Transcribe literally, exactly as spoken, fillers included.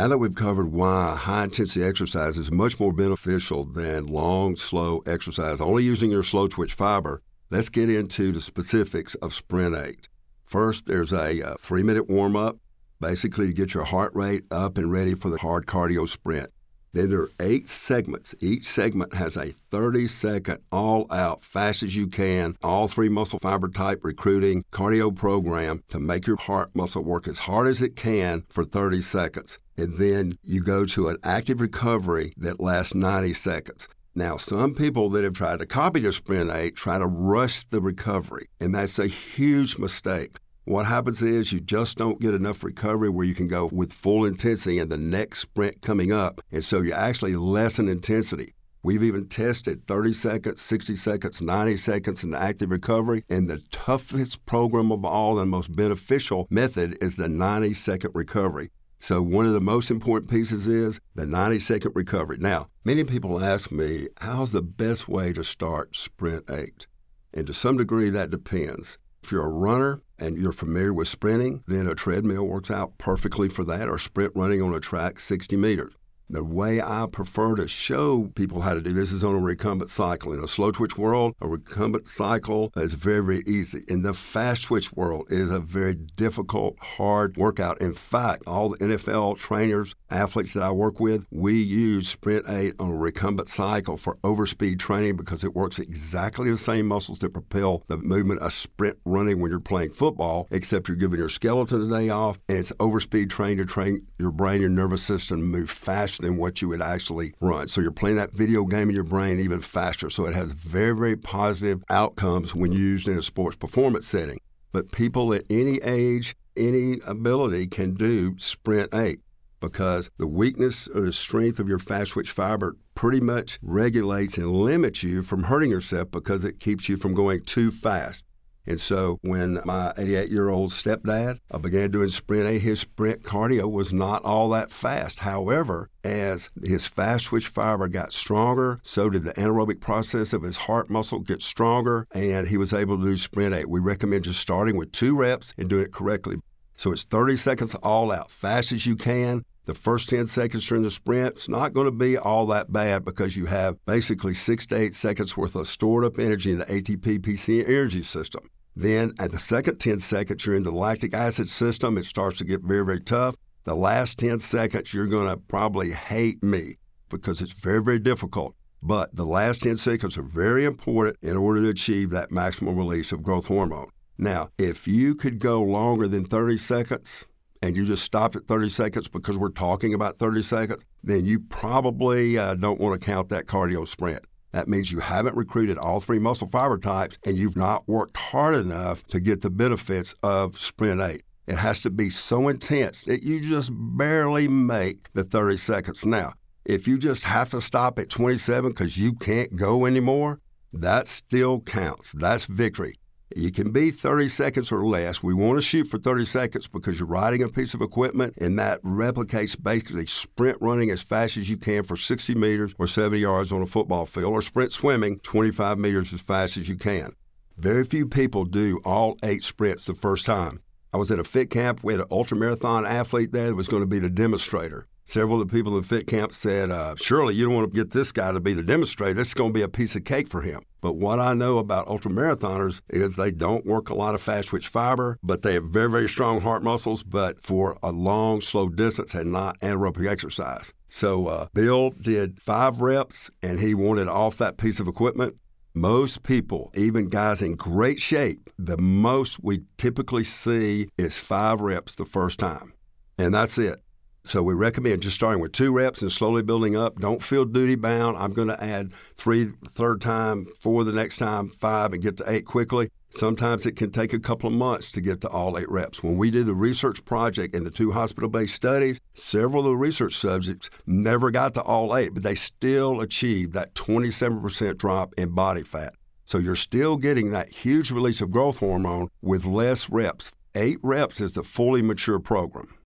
Now that we've covered why high-intensity exercise is much more beneficial than long, slow exercise, only using your slow-twitch fiber, let's get into the specifics of Sprint eight. First, there's a uh, three-minute warm-up, basically to get your heart rate up and ready for the hard cardio sprint. Then there are eight segments. Each segment has a thirty-second all-out, fast as you can, all three muscle fiber type recruiting cardio program to make your heart muscle work as hard as it can for thirty seconds. And then you go to an active recovery that lasts ninety seconds. Now, some people that have tried to copy the Sprint eight try to rush the recovery, and that's a huge mistake. What happens is you just don't get enough recovery where you can go with full intensity in the next sprint coming up, and so you actually lessen intensity. We've even tested thirty seconds, sixty seconds, ninety seconds in active recovery, and the toughest program of all and most beneficial method is the ninety-second recovery. So one of the most important pieces is the ninety-second recovery. Now, many people ask me, how's the best way to start Sprint eight? And to some degree, that depends. If you're a runner and you're familiar with sprinting, then a treadmill works out perfectly for that, or sprint running on a track sixty meters. The way I prefer to show people how to do this is on a recumbent cycle. In a slow twitch world, a recumbent cycle is very, very easy. In the fast twitch world, it is a very difficult, hard workout. In fact, all the N F L trainers, athletes that I work with, we use Sprint eight on a recumbent cycle for overspeed training because it works exactly the same muscles that propel the movement of sprint running when you're playing football, except you're giving your skeleton a day off, and it's overspeed training to train your brain and nervous system to move faster than what you would actually run. So you're playing that video game in your brain even faster. So it has very, very positive outcomes when used in a sports performance setting. But people at any age, any ability can do Sprint eight because the weakness or the strength of your fast twitch fiber pretty much regulates and limits you from hurting yourself because it keeps you from going too fast. And so when my eighty-eight-year-old stepdad I began doing Sprint eight, his sprint cardio was not all that fast. However, as his fast twitch fiber got stronger, so did the anaerobic process of his heart muscle get stronger, and he was able to do Sprint eight. We recommend just starting with two reps and doing it correctly. So it's thirty seconds all out, fast as you can. The first ten seconds during the sprint, it's not going to be all that bad because you have basically six to eight seconds worth of stored up energy in the A T P P C energy system. Then at the second ten seconds, you're in the lactic acid system. It starts to get very, very tough. The last ten seconds, you're going to probably hate me because it's very, very difficult. But the last ten seconds are very important in order to achieve that maximum release of growth hormone. Now, if you could go longer than thirty seconds, and you just stopped at thirty seconds because we're talking about thirty seconds, then you probably uh, don't want to count that cardio sprint. That means you haven't recruited all three muscle fiber types and you've not worked hard enough to get the benefits of Sprint eight. It has to be so intense that you just barely make the thirty seconds. Now, if you just have to stop at twenty-seven because you can't go anymore, that still counts. That's victory. You can be thirty seconds or less. We want to shoot for thirty seconds because you're riding a piece of equipment, and that replicates basically sprint running as fast as you can for sixty meters or seventy yards on a football field, or sprint swimming twenty-five meters as fast as you can. Very few people do all eight sprints the first time. I was at a fit camp. We had an ultramarathon athlete there that was going to be the demonstrator. Several of the people in the fit camp said, uh, surely you don't want to get this guy to be the demonstrator. This is going to be a piece of cake for him. But what I know about ultramarathoners is they don't work a lot of fast twitch fiber, but they have very, very strong heart muscles, but for a long, slow distance and not anaerobic exercise. So uh, Bill did five reps, and he wanted off that piece of equipment. Most people, even guys in great shape, the most we typically see is five reps the first time, and that's it. So we recommend just starting with two reps and slowly building up. Don't feel duty bound. I'm going to add three the third time, four the next time, five, and get to eight quickly. Sometimes it can take a couple of months to get to all eight reps. When we did the research project in the two hospital-based studies, several of the research subjects never got to all eight, but they still achieved that twenty-seven percent drop in body fat. So you're still getting that huge release of growth hormone with less reps. Eight reps is the fully mature program.